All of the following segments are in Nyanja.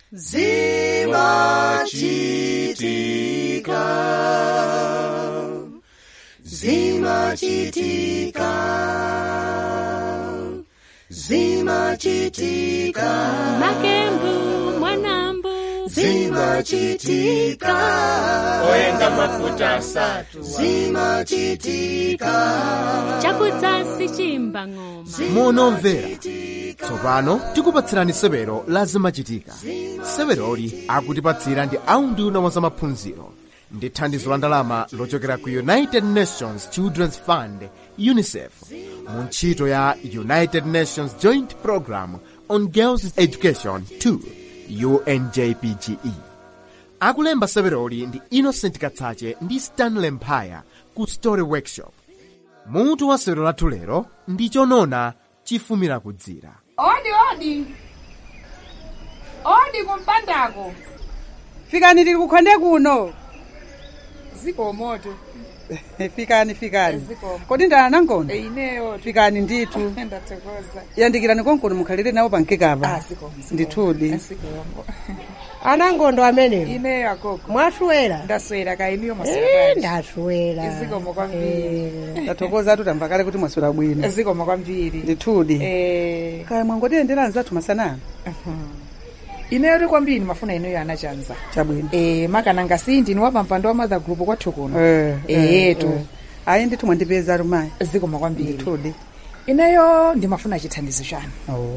Zimachitika, zimachitika, zimachitika. Makembu mwanambu zimachitika, oyenga mafuta asatu zimachitika, chakudzasi chimba ng'oma. Monomvera, tsopano tikupatsirani sewero la zimachitika. Seweroli akutipatsira ndi aunduna wa zamaphunziro ndi thandizo la ndalama lochokera ku United Nations Children's Fund UNICEF mu ntchito ya United Nations Joint Program on Girls Education 2 UNJPGE. Akulemba seweroli ndi Innocent Katsache ndi Stanley Mphaya ku Story Workshop. Mutu wa sewero lathu lero ndi chonona chifumira kudzira. Odi kumpandako. Fikani tili kukhonde kuno. Ziko moto. Fikani. Ziko. Kodi ndana nangono? Ineyo. Fikani nditu. Ndatekoza. Yandikirani konkono mukhalire nawo pankekapa. Ziko. Ndithudi. Ziko. Anangondo ameneyo. Ineyo akoko. Mwaswera? Ndaswera kainiyo maswera. Ndaswera. Ziko mokwambiri. Ndatokoza atutamva kale kuti mwaswera bwino. Ziko mokwambiri. Ndithudi. Kaya mwangotiyendera anzathu masana. Ineyo ri kwambiri mafuna ineyo anachanza. Chabwino. Makana ngasindi ni wapa mpando wa mother group kwathu kuno. Tu. Ayi ndithu mwandipeza rumayi. Ziko mokwambiri. Ndithudi. Ineyo ndimafuna chithandizo chanu.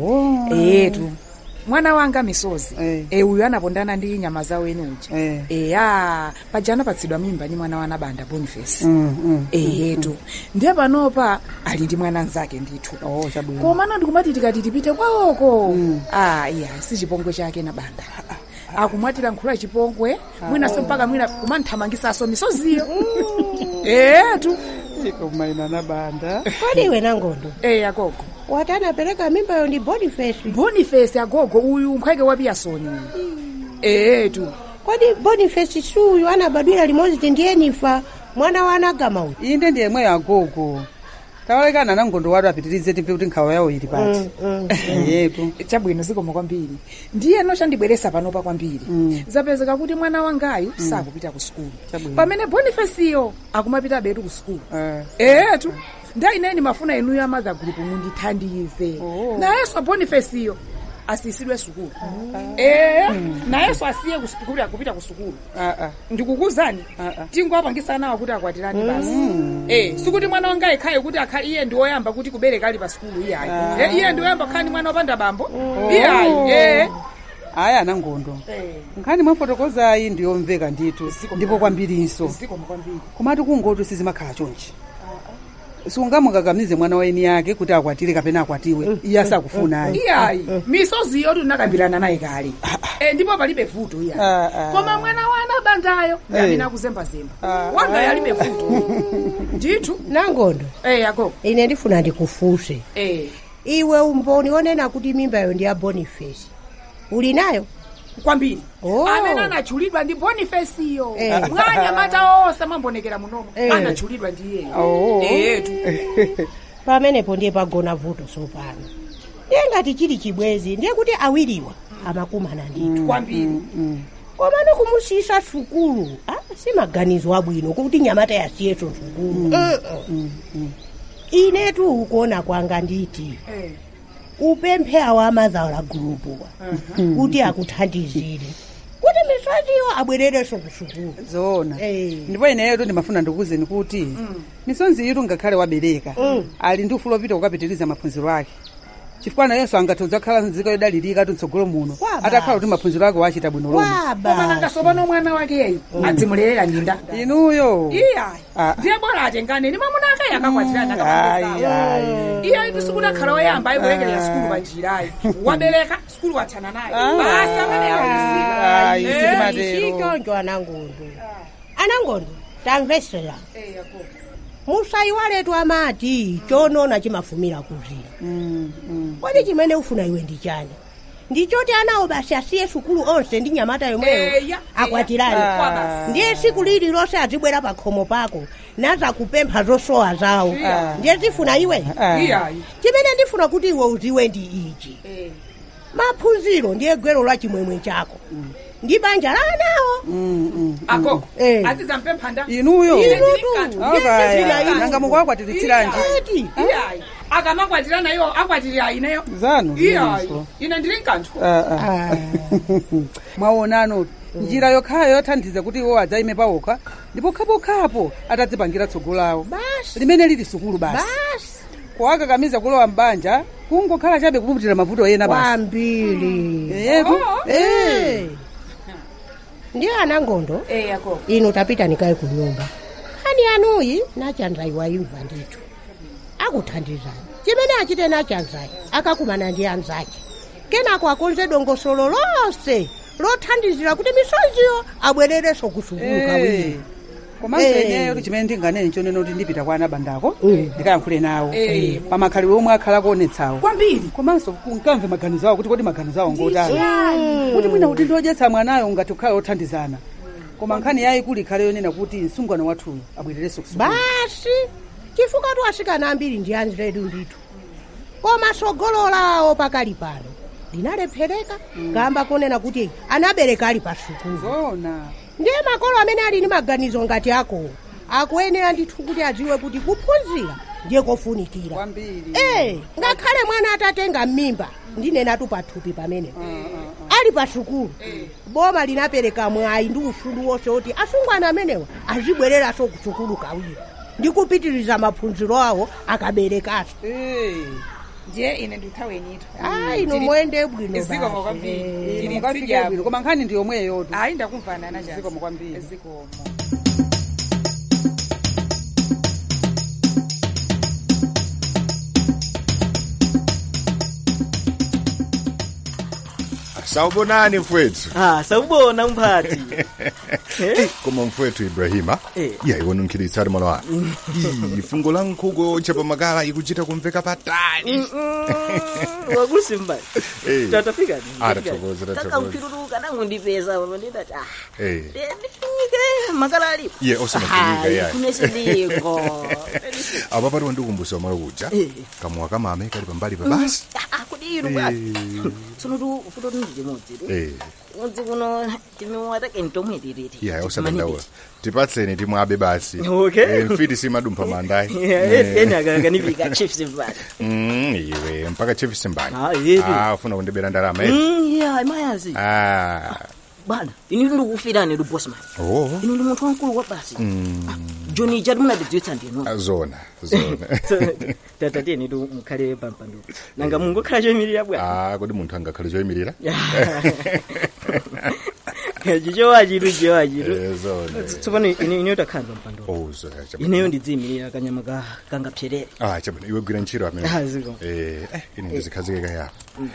Tu. Mwana wanga Misozi uyu anapondana ndi nyama zawo enuja pajana patsidwa mimba ni mwana wana banda Boniface tu ndiye panopa ali ndi mwana nzake ndithu koma ndikumati tikati tipite kwawoko iya si chipongwe chake na banda akumwatira nkhula chipongwe mwina so mpaka mwina kumanthamangisaso Misoziyo tu ikumaina na banda kodi iwe nangondo agogo watana pereka mimba yo ndi Boniface agogo uyu mphweke wapiyasoni tu kodi Boniface suyu anabadwira limodzi ndiye nifa mwana wa anagama uyu inde ndiye mwe agogo tawalekana nangondo watu apitirize timpe kuti nkhawa yawo ili pati tu chabwino ziko mokwambiri ndiye no chandibweresa panopa kwambiri zapezeka kuti mwana wangayu sakupita ku school pamene Boniface yo akumapita betu ku school tu ndaineni mafuna inu ya mother group mundithandize nayeso Boniface yo asisidwe sukulu nayeso asiye kupita ku sukulu ndikukuzani tingoapangisana kuti akwatirani basi sikuti mwana wanga ekhaye kuti iye ndi oyamba kuti kubereka ali pa sukulu iyayi iye ndi oyamba khani mwana opanda bambo iyayi aya nangondo nkhani mwafotokoza ayi ndiyomveka ndithu ndipo kwambirinso komatu kungoti sizimakhala chonchi sungamukakamize mwana waini yake kuti akwatire kapena akwatiwe iye asakufuna iyayi Misozi yotu nakambirana naye kale ndipo palibe vuto iyayi koma mwana wana bandayo yamina kuzembazemba wanga yalibe vuto ndithu nangondo agogo ine ndifuna ndikufunse iwe umboni onena kuti mimba yo ndi ya Boniface uli nayo kwambiri amene anachulidwa ndi Boniface yo mwanya mata onse mambonekera munomo anachulidwa ndi iyeyo tu pamenepo ndiye pagona vuto sopano ndiye ngati chili chibwezi ndiye kuti awiriwa amakumana ndithu kwambiri komano kumusisa sukulu si maganizo abwino kuti nyamata yasiyeso sukulu inetu ukuona kwanga nditi upemphe awa mother group kuti akuthandizire kuti Misoziyo abwerereso kusukulu zoona ndipo ineyo to ndimafuna ndikuzeni kuti Misozi yitu ngakhale wabereka ali ndi ufulu opita kukapitiriza maphunziro ake chifukwa nayenso angathodza kukhala nzika yodalirika tutsogolo muno atakhala kuti maphunziro ake wachita bwino lomwe koma nangasopano mwana wakeyi adzimulera ndinda inuyo iyayi ndiye bora atengane ni mwamuna akayi akakwatirana akamandisawo iyayi tisikudakhala woyamba ayikulekerera sukulu panjirayi wabereka sukulu wathana naye basi amene yakulisika chichoncho anangondo tamvesera musayiwaletu amati chonona chimafumira kuzira kodi chimene ufuna iwe ndi chani ndichoti anawo basi asiye sukulu onse ndi nyamata yomweyo akwatirani ndiye siku lililonse azibwera pa khomo pako naza kupempha zosowa zawo ndiye zifuna iwe chimene ndifuna kuti iwe uziwe ndi ichi maphunziro ndiye gwero la chimwemwe chako ndi banja la anawo akoko atizampemphanda inuyo Inutu. nanga mukwakwatiritsiranji iyayi akamakwatirana iwo akwatira ineyo zanu iyayi ine ndili nkanthu mwaonano njira yokhayo yothandiza kuti iwo adzaime pawokha ndipo khapokhapo atadzipangira tsogolo lawo basi limene lili sukulu basi kuwakakamiza kulowa mbanja kungokhala chabe kupuputira mavuto ena basi kwambiri yetu ndiye anangondo akoko ino tapita nikaye ku nyumba khani anuyi nachanzai waimva ndithu akuthandizani chimene achite nachanzai akakumana ndi anzake kenako akonze dongosolo lonse lothandizira kuti misoziyo abwererenso kusukulu kawiri komanso ineyo chimene ndinganene chonena kuti ndipita kwa anabandako ndikayankhule nawo pamakhalidwe omwe akhala kuonetsawo kwambiri komanso nkamve maganizo awo kuti kodi maganizo awo ngotani kuti mwina kuti ndiodyetsa mwanayo ngati ukhala othandizana koma nkhani yayikulu ikhale yonena kuti msungwana wathuyo abwererenso kusukulu basi chifukwa tu asikana ambiri ndi anzedu ndithu koma sogolo lawo pakali pano linalephereka kamba konena kuti anabereka ali pa sukulu zona ndiye makolo amene ali ndi maganizo ngati akowo akuyenera ndithu kuti adziwe kuti kuphunzira ndiye kofunikira kwambiri ngakhale mwana atatenga m'mimba ndinenatu pathupi pamene ali pa sukulu boma linapereka mwayi ndi ufulu wonse kuti asungwana amenewa azibwereranso ku sukulu kawiri ndi kupitiriza maphunziro awo akaberekaso ndiye ine ndithawenito ino mwende bwino zikomo kwambiri mukafike koma nkhani ndi yomweyo hayi ndakumvana na zikomo kwambiri zikomo Sawubonani mfowethu. Sawubona mphathi. Koma mfowethu Ibrahima. Yayibona unkhilitsari mwana wami. Ifungo la nkhuko chepa makala ikuchita kumveka patali. Wakusimba. Tatafika ni. Atathokoza. Kaka ukiruruka nangu ndipeza baba nditati ndifike makala ali. Ye osamafunika yayi. Kunesidiko. Aba pari wandukumbusa mara kuja. Kamwa kama ame kali pambali babasi. Kudiro baba. Sono fudo ndi moti. Unzi kuno timewata kentomwe diriti. Yeah, osamandawa. Tipatseni timwabe basi. Okay. Mfiti si madumpa mandai. Ena kanipika chiefs mbali. Iwe mpaka chiefs mbali. Ufuna kundibera ndalama yeah, mayazi. Bana, ini ndikufirani ndi boss man. Ini ndi munthu wankulu wa basi. Johnny Jadmuna ndidzitsa ndino. Zona. Tatati ni do mukhale pampando. Nanga mungu khala choyimirira bwa. Kodi munthu angakhala choyimirira? Jijowajiru. Zona. Tsopano ini utakhala pampando. Zona. Ineyo ndidzimirira kanyama kangapherere. Chabana iwe gwira ntchito amene. Ziko. Ine ndizikhazikeka ya.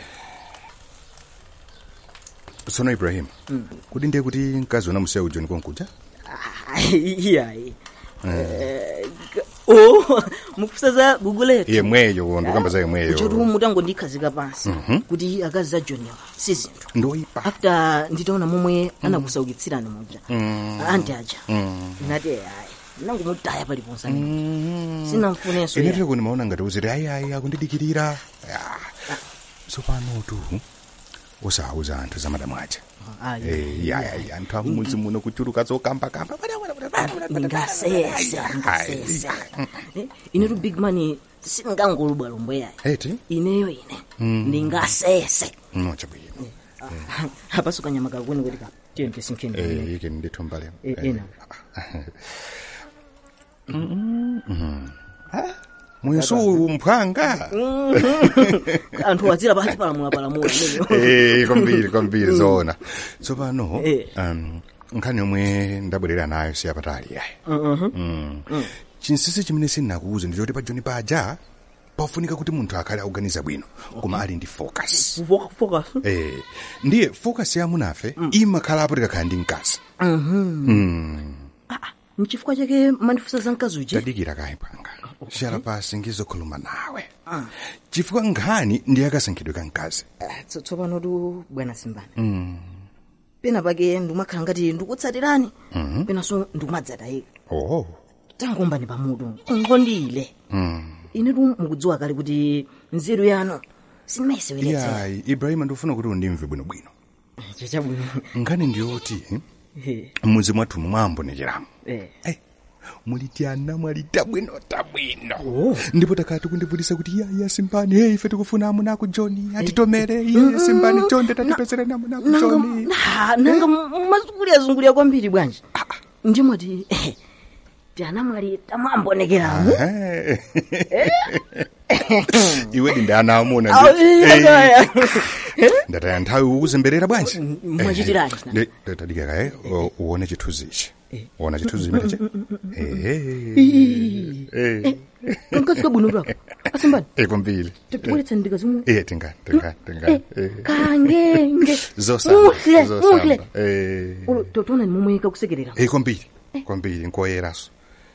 Sono Ibrahim. Kudi ndiye kuti mkazi wona musewu John konkuja? Iyayi. Mukusaza Google. Yemweyo ndikamba za yemweyo. Kuchoti mutango ndikhazika pansi kuti akazi za John si zinthu. Ndoipa. After nditaona momwe anakusaukitsirana muja. Anti aja. Nati ayi. Nangu mutaya pali ponsani. Sina mfuneso. Ine ndiko nimaona ngati uzire ayi akundidikirira. Sopano tu. Usauza anthu za madamu aja. Anthu amudzi muno kuchuruka zokamba. Ngasese. Ine tu big money singangolubwa lombo yayi. Eti? Ineyo ine. Ningasese. No chabwino. Hapa sukanyama kakweni kuti ka. Tiye nkesinkeni. Ike ndithu mbale. Ena. Mweso umphanga. Anthu wazira basi palamula Kwambiri zona. Tsopano nkhani yomwe ndabwerera nayo siyapatali yayi. Chinsisi chimene sinakuuza ndichoti pa John paja pafunika kuti munthu akhale akuganiza bwino koma ali ndi focus. Focus. Ndiye focus ya munafe imakhala apo tikakhala ndi mkazi. Nchifukwa chake mandifusa za mkazi uji. Tadikira kayi panga. Shala pasi ngizokhuluma nawe. Chifukwa nkhani ndiye akasankhidwe ka mkazi. Tsopano tu bwana Simbani. Pena pake ndimakhala ngati ndikutsatirani. Pena so ndikumadzatayika. Tangomba ni pamutu. Ngondile. Ine tu mukudziwa kale kuti nzeru yanu Sinimaiseweretsa. Yayi, Ibrahima ndofuna kuti undimve bwinobwino. Chabwino. Nkhani ndiyoti mmuzi mwathu mwambonekeramu. Mulitiana mwalita bwino. Ndipo takati kundivutisa kuti yaya Simbani, hey ife tikufuna amunako Johnny, atitomere yeye Simbani chonde tatipezere namunako Johnny. Nanga mazungulia kwambiri bwanji. Ndimoti Tiana mwalita mwambonekeramu. Iwe ndana amuna ndataya nthawi ukuzemberera bwanji. Mwachitirani. Tadikaka uone chithunzi ichi. Uona chithunzi imenechi. Nkafika bwino lwako. Asimbani. Kwambiri. Tibweretsa ndika zimwe. Tenga. Kangenge. Zosamba. Totona nimumweka kusekerera. Kwambiri nkoyeraso.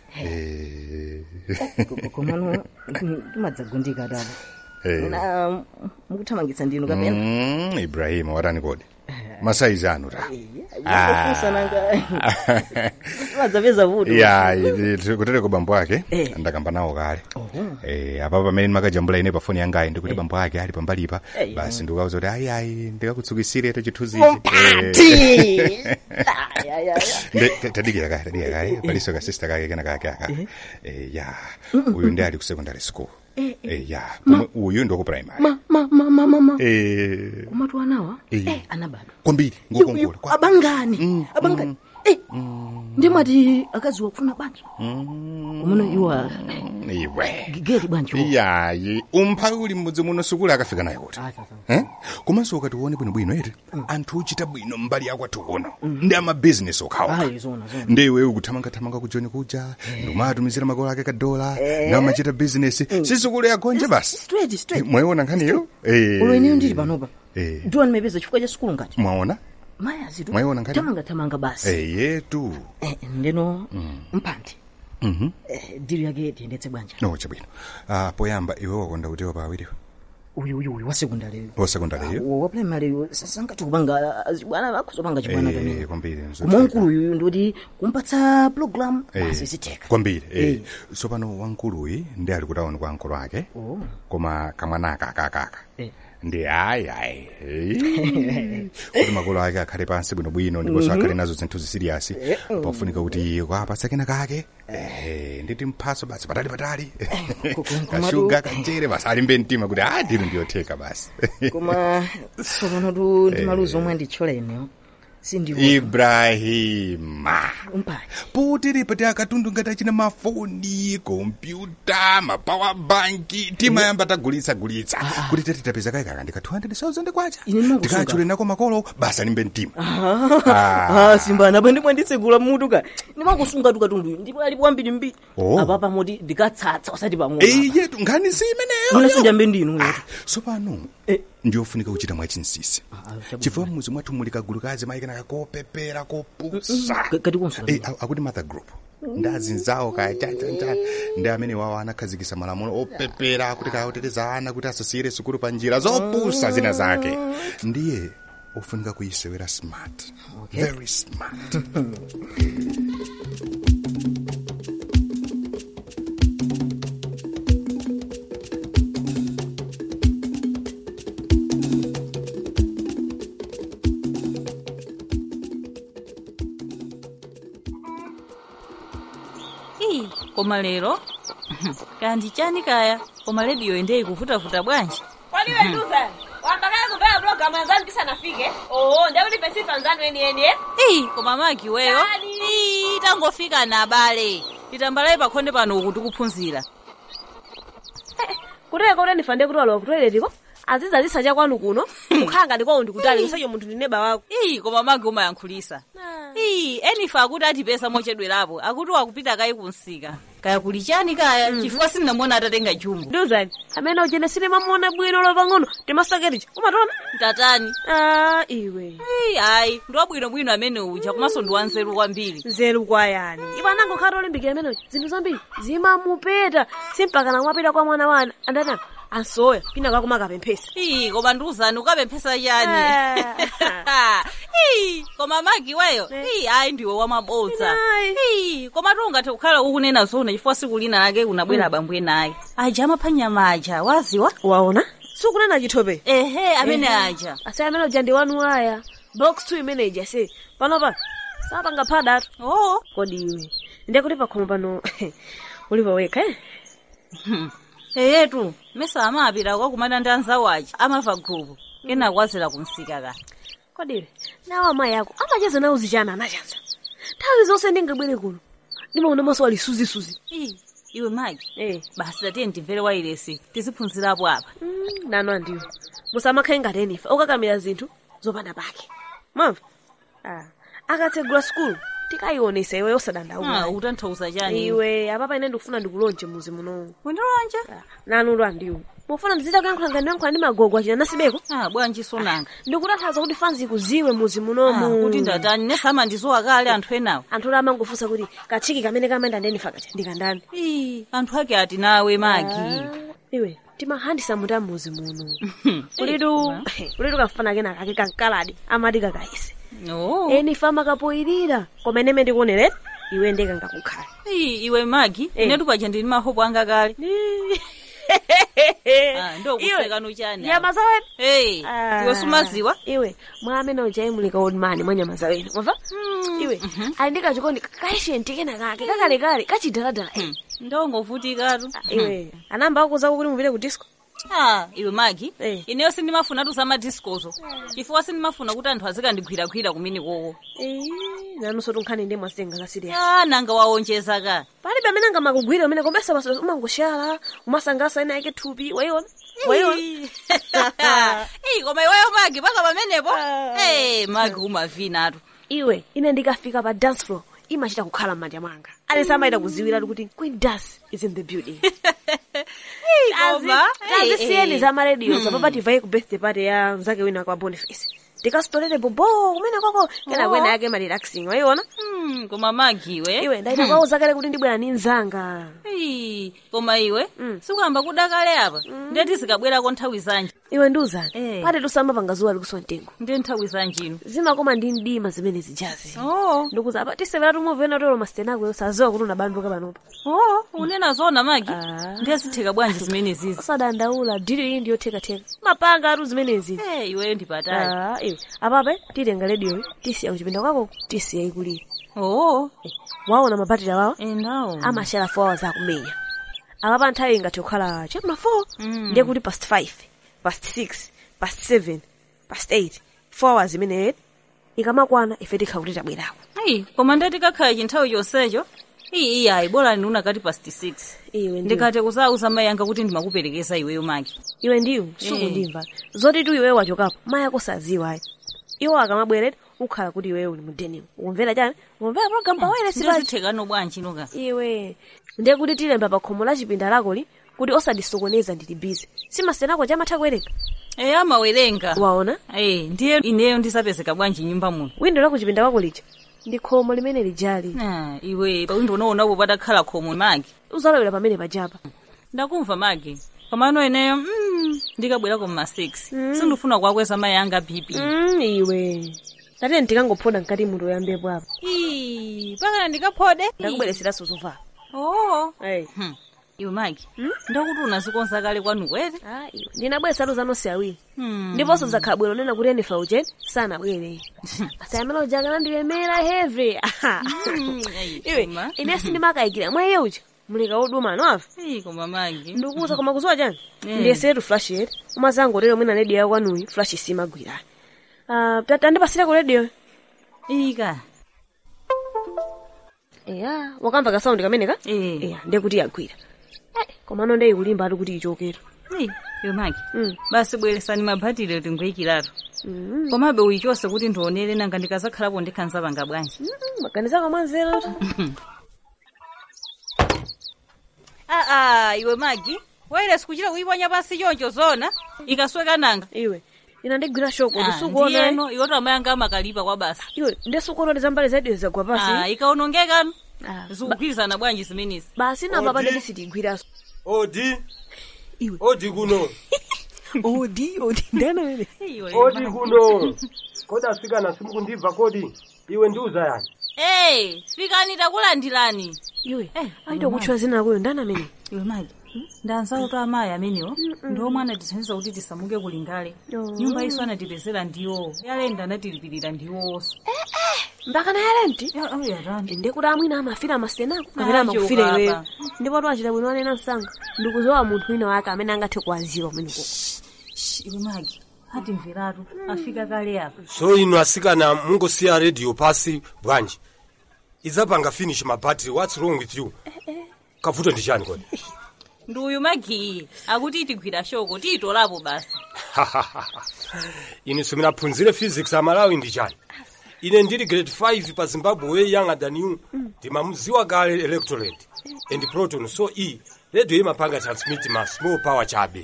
Komano timadzagundika dabo. Na mukuthamangitsa ndinu kapena. Ibrahima watani kodi. Masaizi anu ra. Wadzapeza vuto. Kutere kwa bambo wake ndakamba nawo kale. Apa pamene makajambula ine pa phone yanga ndikuti bambo wake ali pambalipa basi ndikauza kuti ayi ndikakutsukisire to chithunzi ichi. Tadikira kale paliso ka sister kake kana kake aka. Uyu ndi ali ku secondary school. Uyu ndo ku primary. Mama. Kumatu anawa? Anabado. Kwambiri ngokongola. Abangani. Ndimati akazi wakufuna banja. Umuna iwa. Iwe. Gigeri banja. Yayi, umphauli mmudzi muno sukula akafika naye kuti. Komanso ukati uone bwino eti anthu uchita bwino mbali yakwathu kuno. Ndi ama business okhawa. Zona. Ndi iwe ukuthamanga kujoni kuja, ndomatumizira makola ake kadola, na machita business. Sisukulu yakonje basi. Straight. Mwaona nkhaniyo? Ulweni ndiri panopa. Ndiwa nimepeza chifukwa cha sukulu ngati. Mwaona? Maya zitu. Mwaona nkhani? Tamanga basi. Yetu. Ndeno mpandi. Diri yake tiendetse banja. No, chabwino. Poyamba iwe wakonda kuti wapa awiriwe. Uyu wa secondary. Wa secondary. Wa primary sanga tukubanga bwana bakuzopanga chibwana kamene. Kwambiri nzo. Umunkulu uyu ndoti kumpatsa program basi siteka. Kwambiri. So pano wankulu uyi ndi ali kutaona kwa ankolo ake. Koma kamwana kaka. Ndi ayi. Kuti makolo ake akhale pansi bwino ndipo akhale nazo zinthu zisiriasi. Pafunika kuti kwapatsa kena kake. Nditi mphaso basi patali. Kashuga kanjere basi alimbe mtima kuti ndilo ndiyotheka basi. Koma sono ndi maluzo omwe ndicholene. Ibrahima. Umpani. Putiri pati akatundu ngati achina mafoni, kompyuta, mapower bank, timayamba tagulitsa. Kuti tete tapeza kaya kaka ndika 200,000 kwacha. Tikachule nako makolo basa limbe mtima. Simbana bandi mwanditsegula mutu ka. Ndimakusunga tukatundu ndipo alipo ambiri. Apapa moti ndikatsatsa usati pamwe. Yetu ngani si imeneyo. Munasunja mbendinu yetu. So pano ndiyofunika kuchita mwachinsisi. Chifukwa muzi mwathu mulika gulukazi maikana kakopepera kopusa. Kati konso. Akuti mother group. Ndazinzawo kaya cha. Ndi amene wawo anakhazikisa malamulo opepera kuti kaoteteza ana kuti asasiyire sukulu pa njira zopusa zina zake. Ndiye ufunika kuyisewera smart. Very smart. Koma lero kandi chani kaya koma radio ende ikuvuta bwanji. Kwani wewe nduza wambakala kubaya program anzani kisa nafike ndawe nipesi fanzani weni koma magi weyo tangofika na bale litambalaye pakhonde pano kuti kuphunzira kuteka kuti ndifande kuti walo kutoiletiko aziza lisacha kwanu kuno kukhanga ndikwawo ndikutali usacho munthu ndineba wako koma magi umayankhulisa enifa akuti atipesa mochedwerapo akuti wakupita kayi kunsika kaya kuli chani kaya chifukwa sininamona atatenga chumbo nduzani amene ujene sinemamuona bwino lopang'ono timasaketicha umatona tatani iwe ayi ndiwabwinobwino amene uja komanso ndi wanzeru kwambiri nzeru kwayani iwe anango khati olimbikira amene uja zinthu zambiri zimamupeta simpaka namwapita kwa mwana wana andatana ansoya pina kakuma kapemphesa koma ndiuzani ukapemphesa chani koma magi weyo ayi ndiwe wamabodza koma tungathe kukhala ukunena zona chifukwa siku lina lake unabwera abambwe naye aja amaphwanya maja waziwa waona sukunena chithope ehe amene aja ase amene uja ndi wanu aya box 2 imene ija se panopa sapanga phadatu kodi iwe ndiye kuti pakhomo pano ulipa wekha eyetu mesa amapita kwakumana ndi anzawo aja amava gupu ena kwazera kumsika ka kodi nawo amayi ako amacheza nawo zichana anachaza nthawi zonse ndingabwere kuno ndimaona maso ali suzi iwe magi basi tatiye ndimvere wailesi tiziphunzirapo apa nano andiwo musamakhale ngati enifa okakamira zinthu zopanda pake mwamva akatsegula skulu tikayionesa iwe yosadandaula utanthauza chani iwe apapa ine ndikufuna ndikulonje muzi muno mundilonje nanulo andiwo mufuna ndizita kuyankhula ngati ndi magogo achina nasibeko bwanji sonanga ndikutanthauza kuti fanzi kuziwe muzi munomu kuti ndatani nesama ndizowa kale anthu enawo anthu amangofunsa kuti kachiki kamene kamayenda ndenifa kacha ndikandani anthu ake ati nawe magi iwe timahandisa muta muzi muno kulitu kafana kena kake kankaladi amati kakaise enifa makapoyirira koma ine ndikuonere iwe ndeka ngakukhala iwe magi inetu paja ndili mahopo anga kale ndokusekano chani nyama zawenu iwe sumaziwa iwe mwa amene ujaimulika old man mwa nyama zawenu mwamva iwe andika chikondi kaishenti kena kake kakalekale kachidaladala ndongovutikatu iwe anamba akuza kuti mupite ku disco iwe magi ineyo sindimafunatu za madiscozo chifukwa sindimafuna kuti anthu azikandigwiragwira kumene koko nanunso tunkhani ndi mwasenga kasirias nanga waonjeza ka palibe amene angamakugwira umene kombesa basa umangoshala umasangasa ina yake thupi waiona koma iweyo magi paka pamenepo magi umavinatu iwe ine ndikafika pa dance floor imachita kukhala m'manja mwanga alesa amaita kuziwiratu kuti Queen Das is in the building azisiyeni za marediyo zapapa tivaye ku birthday party ya mzake wina kwa Boniface tikasitolere bobo kumene kwako kena kwena yake ma-relaxing waiona koma magi iwe ndaita kwawo zakale kuti ndibwera ni nzanga koma iwe sikuyamba kudakale apa ndeti zikabwerako nthawi zanji iwe ndiuzani pati tusamapanga zuwa likuswa mtengo ndi nthawi zanjino zimakoma ndi mdima zimene zijazi ndikuza apa tisevera tumuvena tolo masitenako yosaziwa kuti unabanduka panopa unena zona magi ndiyazitheka bwanji zimene zizi usadandaula dili iyi ndiyothekatheka mapanga atu zimenezi iweyo ndipatali iwe apape titenga rediyo tisiya kuchipinda kwako tisiya ikulira waona mabatiri awawa amashala 4 hours akumenya apapa nthawi ingati kukhala chapter 4 ndiye kuti past 5 past 6 past 7 past 8 4 hours imene ikamakwana ife tikha kuti tabwerako koma ndati kakhala chinthawi chonsecho ayi bora ni unakati past 6 iwe ndikate kuzauza mayi anga kuti ndimakuperekeza iweyo magi iwe ndiyo sukundimva zoti tu iweyo wachokapo mayi ako saziwa ayi iwo akamabwerera ukhala kuti iweyo uli mudeniwo ukumvera chani ukumvera program pawere sizithekano bwanji noka iwe ndiye kuti tilemba pa khomo la chipinda lakoli kuti osadisokoneza ndili busy simasenako chamatha kuwerenga amawerenga waona ndiye ineyo ndisapezeka bwanji nyumba muno windo la kuchipinda kwako lija ndi khomo limene lijali iwe pawindo unaonapo patakhala khomo magi uzalowera pamene pajapa ndakumva magi pamano ineyo ndikabwerako mma 6 sindifuna kuwakweza mayi anga bp iwe tatene tikangophoda mkati munthu oyambepo apa pakana ndikaphode ndakubwereseraso zovala iwe magi ndakuti unazikonza kale kwanu kwete iwe ndinabweresatu zanonse awiri ndiponso zakhala bwino nena kuti enifa ujeni sanabwere asayamene ujakana ndilemera heavy iwe ine sindimakayikira mwa iye uja mulika oduma anoafa koma magi ndikuuza koma kuzuwa chani ndiyesetu flash yet umazango lero mwina rediyo yakwanuyi flash simagwira tandipasirako rediyo ika wakamva kasaundi kameneka ndiye kuti yagwira komano ndeyi kulimba ati kuti ichokero iwe magi basi bweresani mabhatire tingoyikiratu komabe uyichose kuti ndionere nanga ndikazakhalapo ndikhanzapanga bwanji maganizako mwanzeru iwe magi wairesi kuchita kuyiponya pasi choncho zona ikasweka nanga iwe ina ndigwira shoko ndisukuona ndiyeno iwoto amayanga amakalipa kwa basi iwe ndisukuona ndizambali zaidi zagwa pasi ikaonongekano zikugwirizana bwanji zimenezi basi napa pande ndisitigwiraso iwe odi kuno odi ndana wewe odi kuno kodi asikana simukundibva kodi iwe ndiuza yani fikani takulandirani iwe aita kutchwa zina kuyo ndana mene iwe magi ndanzawo to amayi ameniwo ndiomwe anatithandiza kuti tisamuke kulingale nyumba iso anatipezera ndiwo yalenda anatilipirira ndiwonso mbakana yalenti ndikuti amwina amafira amasenako kapena amakufira iweyo ndipo twachita bwino wanena msanga ndikuzowa munthu wina wake amene angathe kuwaziwa mweneko iwe magi atimveratu afika kale apa so inu asikana mungosiya radio pasi bwanji idzapanga finish mabattery. What's wrong with you? Kavuto ndi chani kodi? Ndi uyu magi akuti tigwira shoko titolapo basi. Inu simunaphunzire physics amalawi ndi chani? Ine ndili grade 5 pa Zimbabwe way younger than you. Ndimamuziwa kale electrolyte and proton, so radio imapanga transmit ma small power chabe.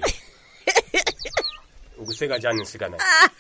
Ukuseka chani nsikana?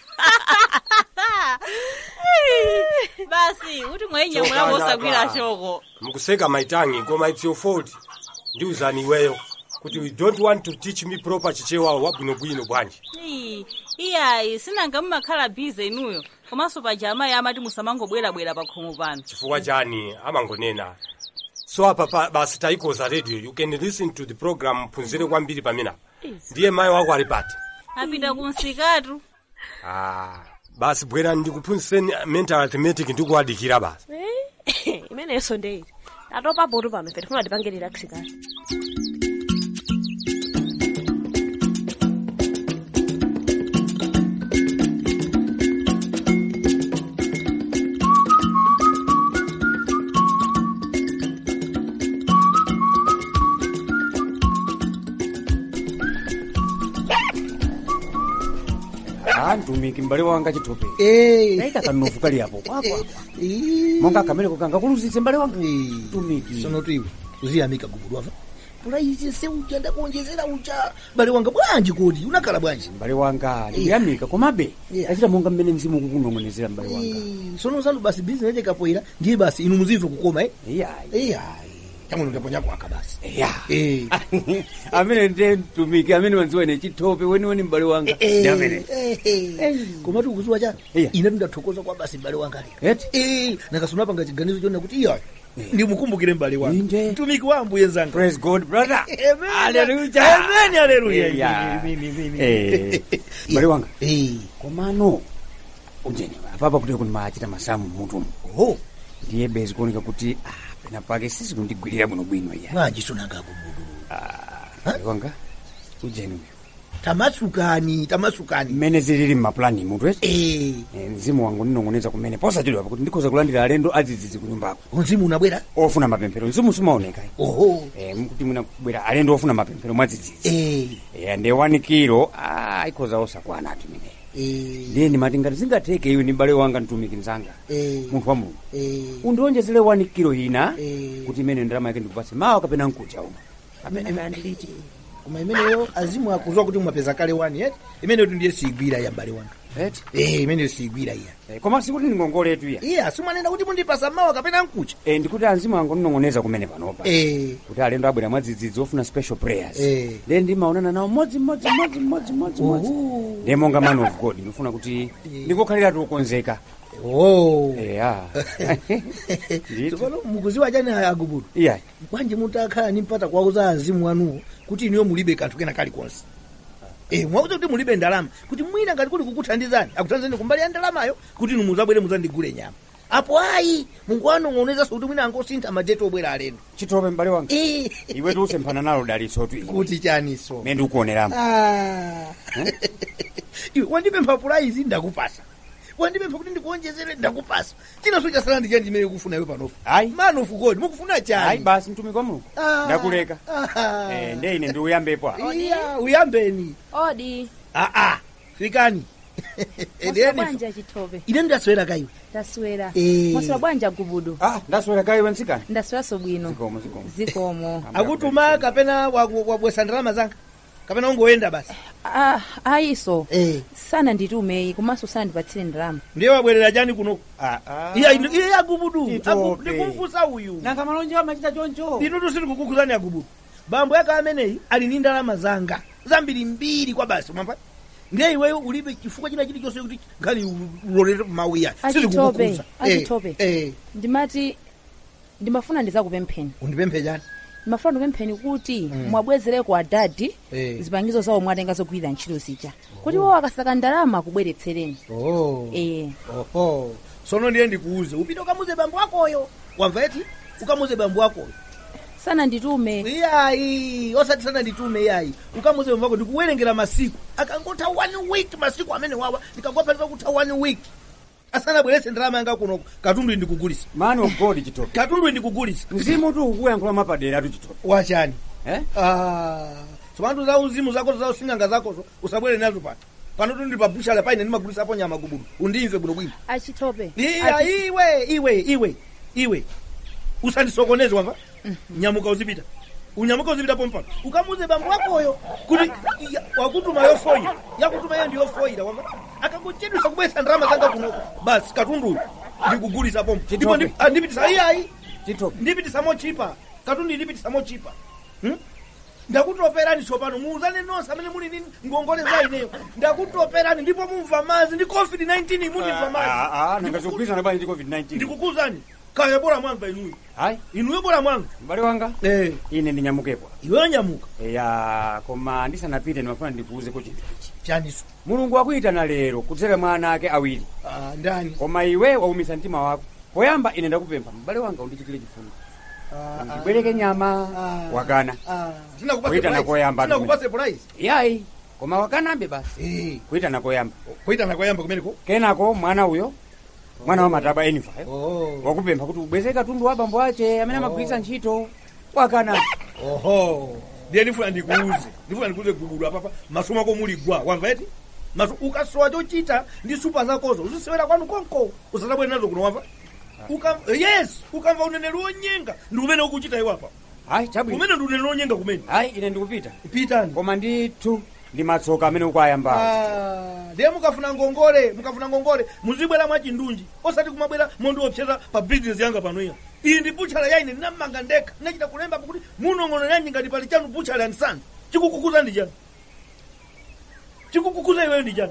Basi uti mwenye mulamosa kwira shoko. Mukuseka maitangi koma it's your fault. Ndiuzani iweyo kuti we don't want to teach me proper chichewa wabwinobwino bwanji. Iya sinanga mmakhala busy inuyo. Komanso pajama yamati musamangobwera pa khomo pano. Chifukwa chani amangonena. So apa basi taikoza radio, you can listen to the program Phunzire kwambiri pamena. Ndiye mai wako ali pati. Apita kunsikatu. Basi bwera ndikuphunziseni mental arithmetic ndikuwadikira basi. Imene yeso ndei. Atopa boto pano pete funa dipange relax kale. Ntumiki mbale wanga chitope. Naita kanofu kali hapo kwako. Monga kamele kukanga kuluzitse mbale wanga. Tumiki. Sono tiwe. Uziyamika guguru ava. Ulayize se ujanda kuonjezera ucha. Mbale wanga bwanji kodi unakala bwanji. Mbale wanga ndiyamika komabe. Achita monga mmene mzimu kukunongonezera mbale wanga. Sono zanu basi business yake kapoira ndiye basi inu muzive kukoma Iya. Kama ungeponya kwaka basi. Amene ndiye Tumiki amene wanziwa ne chitope weni mbale wanga. Ndamene. Koma tu kuzuwa cha. Ine ndathokoza kwa basi mbale wanga ali. Nakasuna panga chiganizo chona kuti iya. Ndimukumbukire mbale wanga. Tumiki wa mbuye nzanga. Praise God brother. Hallelujah. Amen hallelujah. Mbale wanga. Komano. Unjeni papa kuti kunimachita masamu mutu. Ndiye bezi kuoneka kuti pena pake sisi kundigwirira bwino iya. Mwaji sunanga kubudu. Wanga ujeni tamasukani mene zilili maplani mutu mzimu wangu ninongoneza kumene posa chidwa kuti ndikoza kulandira alendo adzidzidzi kunyumbako. Mzimu unabwera ofuna mapemphero mzimu sumaoneka mukuti mwina kubwera alendo ofuna mapemphero mwadzidzidzi ande 1 kilo ikoza osakwana ati mine ndiye ndimati ngati zingateke iwe ni mbale wanga Mtumiki nzanga munthu wa Mulungu undionjezere 1 kilo ina kuti imene ndalama yake ndikupatse mawa kapena nkuja uno amene andiliti koma imeneyo azimu akuzwa kuti mwapeza kale 1 imeneyo ndiye sigwira ya mbale wanga imeneyo sigwira iya koma sikuti ndingongole yetu iya simanena kuti mundipasa mawa kapena nkucha ndikuti azimu angu ninongoneza kumene panopa kuti alendo abwera mwadzidzidzi ofuna special prayers then ndimaonana nawo modzi ndiye monga man of God ndifuna kuti ndikukhalira tukonzeka Tsopano mukuziwa chani agubudu bwanji mutakhala nimpata kwauza azimu wanuwo kuti iniyo mulibe kanthu kena kali konse mwauza kuti mulibe ndalama kuti mwina ngati kuli kukuthandizani akuthandizani kumbali ya ndalamayo kuti inu muzabwere muzandigule nyama apo Mungu wanong'oneza kuti mwina angosintha majeto obwera alendo chitope mbale wanga iwe tusemphana nalo dalitso tu kuti chaniso mende ukuoneramo iwe wandipempha pulaizi ndakupasa wandipempha kuti ndikuonjezere ndakupasa chinaso chasala ndi chani chimene ukufuna iwe panopo man of God mukufuna chani basi Mtumiki wa Mulungu ndakuleka nde ine ndiuyambepo uyambeni odi fikani bwanja chitope ine ndaswera kaiwe ndaswera mwaswera bwanja gubudu ndaswera kaiwe nsikana ndaswera so bwino zikomo akutuma kapena wabwesa ndalama zanga kapena ungoenda basi ayiso sana nditume komanso sana ndipatsire ndalama ndiye wabwerera chani kuno iye agubudu ndikumfusa uyu nanga malonje amachita choncho inutu sili kukukuzani agubudu bambo yake ameneyi ali ndi ndalama zanga zambiri kwa basi mwamva ndiye iweyo ulibe chifukwa china chilichonse kuti ngani ulolere mauya sili kukukuza achitope ndimati ndimafuna ndizakupempheni undipemphe chani mafuna ndikupempheni kuti mwabwezere kwa dadi zipangizo zawo mwatenga zogwirira ntchito zija kuti iwo akasaka ndalama kubweretsereni. Sono ndiye ndikuuze upite ukamuze bambo wakoyo, wamva eti ukamuze bambo wakoyo. Sana nditume. Iyayi, osati sana nditume iyayi. Ukamuze bambo wako ndikuwerengera masiku. Akangota 1 week masiku amene wawa ndikangopeza kuti 1 week. Asana bwerese ndalama yanga kuno katundu ndikugulisa. Man of God Chitope. Katundu ndikugulisa. Mzimu tu ukuyankhula mapadera tu Chitope. Wachani? Somantu za uzimu zako za usinganga zako usabwere nazo pano. Pano tu ndi pabushale paine ndimagulisa hapo nyama gubudu. Undimve bwino bwino. Achitope. Iwe. Usandisokoneze wamva? Nyamuka uzipita. Unyamuka uzipita pompa. Ukamuze bambo wakoyo kuti wakutuma yofoira. Yakutuma yeye ndiyo foira wamva? Akakuchedwa kubesa ndrama zanga kuno. Basi katundu ndikugulisa pompa. Ndipo ndipitisa iyayi. Chitope. Ndipitisa mochipa. Katundu ndipitisa mochipa. Ndakutoperani sopano muuzane nonse amene muli nini ngongole za ineyo. Ndakutoperani ndipo mumva mazi ndi COVID-19 mumva mazi. Nangazokwiza nabani ndi COVID-19. Ndikukuzani. Kaya bora mwanga inuyo. Hai? Inuyo bora mwanga. Mbale wanga? Ine ndinyamukepo. Iwe nyamuka. Koma ndisanapite ndimafuna ndikuuze ko chinthu ichi. Chaniso. Mulungu akuitana lero kudzera mwana ake awiri. Ndani? Koma iwe waumisa mtima wako. Poyamba ine ndakupempha mbale wanga undichitire chifundo. Ndibwereke nyama wakana. Kuitana koyamba. Sinakupase prize. Yayi. Koma wakana ambe basi. Kuitana koyamba. Kuitana koyamba kumeneko. Kenako mwana uyo mwana wa mataba enifa wakupempha kuti ubweze katundu wa bambo ache amene amagwiritsa ntchito wakana. Ndiye ndifuna ndikuuze gubudu apapa masomo ako muli gwa wamva eti ukasowa chochita ndi supa zakozo uzisewera kwanu konko usatabwere nazo kuno wamva. Ukamva uneneri wonyenga ndi umene ukuchita iwo apa. Hayi chabwino. Umene ndi uneneri wonyenga kumene. Hayi ine ndikupita. Pitani. Koma ndithu ndi matsoka amene ukayamba. Ndiye mukafuna ngongole muzibwera mwachindunji osati kumabwera mondo opsera pa business yanga pano iya. Iyi ndi buchara yaine ndinamanga ndeka ndachita kulemba kuti munong'ono yanji ngati pali chanu buchara and sons. Chikukukuza ndi chani? Chikukukuza iweyo ndi chani?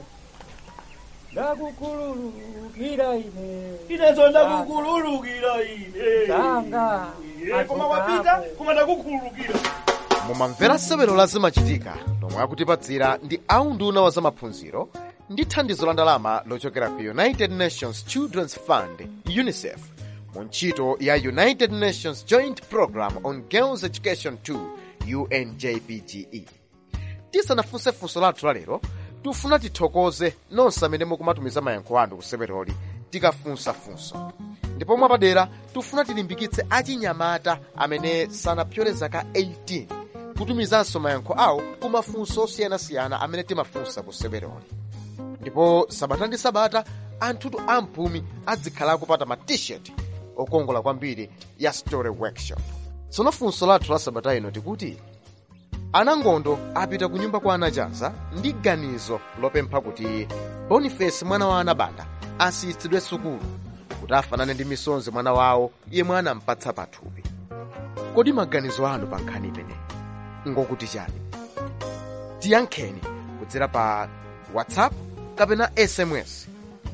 Ndakukululukira ine. Inezo ndakukululukira ine. Tanga. Koma wapita koma ndakukululukira. Mumamvera sewero la zimachitika lomwe akutipatsira ndi aunduna wa zamaphunziro ndi thandizo la ndalama lochokera ku United Nations Children's Fund UNICEF mu ntchito ya United Nations Joint Program on Girls Education 2 UNJPGE. Tisanafunse funso lathu lalero tifuna tithokoze nonse amene mukumatumiza mayankho anu kuseweroli tikafunsa funso. Ndipo mwapadera tifuna tilimbikitse achinyamata amene sanapyole zaka 18 kutumizanso mayankho awo ku mafunso osiyanasiyana amene timafunsa kuseweroli. Ndipo sabata ndi sabata anthutu amphumi adzikhala kupata ma t-shirt okongola kwambiri ya story workshop. Tsono funso lathu la sabata ino tikuti anangondo apita ku nyumba kwa anachaza ndi ganizo lopempha kuti Boniface mwana wa anabanda asiyitsidwe sukulu kuti afanane ndi misonzi mwana wawo yemwe anampatsa pathupi. Kodi maganizo anu pa nkhani imeneyi ngokuti chani? Tiyankheni kudzera pa WhatsApp kapena SMS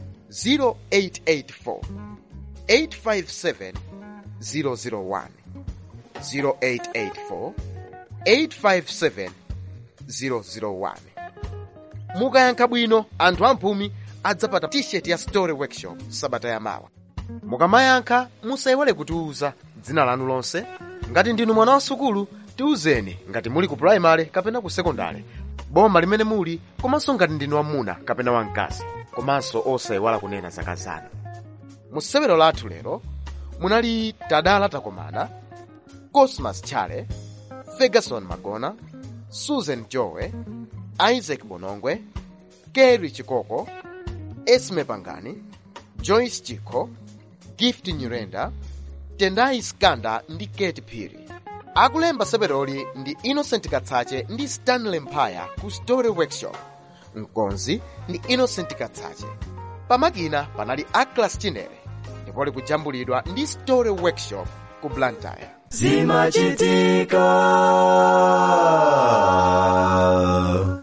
0884 857 001 0884 857 001. Mukayankha bwino anthu amphumi adzapata t-shirt ya story workshop sabata yamawa. Mukamayankha musayiwale kutiuza dzina lanu lonse. Ngati ndinu mwana wa sukulu tiuzeni ngati muli ku primary kapena ku secondary, boma limene muli, komanso ngati ndinu wamuna kapena wamkazi, komanso osayiwala kunena zaka zanu. Musewero lathu lero munali Tadala Takomana, Cosmas Chale, Ferguson Magona, Susan Jowe, Isaac Bonongwe, Kerry Chikoko, Esme Pangani, Joyce Chiko, Gift Nyirenda, Tendai Skanda ndi Kate Phiri. Akulemba seweroli ndi Innocent Katsache ndi Stanley Mpaya ku Story Workshop. Mkonzi ndi Innocent Katsache. Pamakina panali Aklas Chinere ndipo likujambulidwa ndi Story Workshop ku Blantyre. Zimachitika.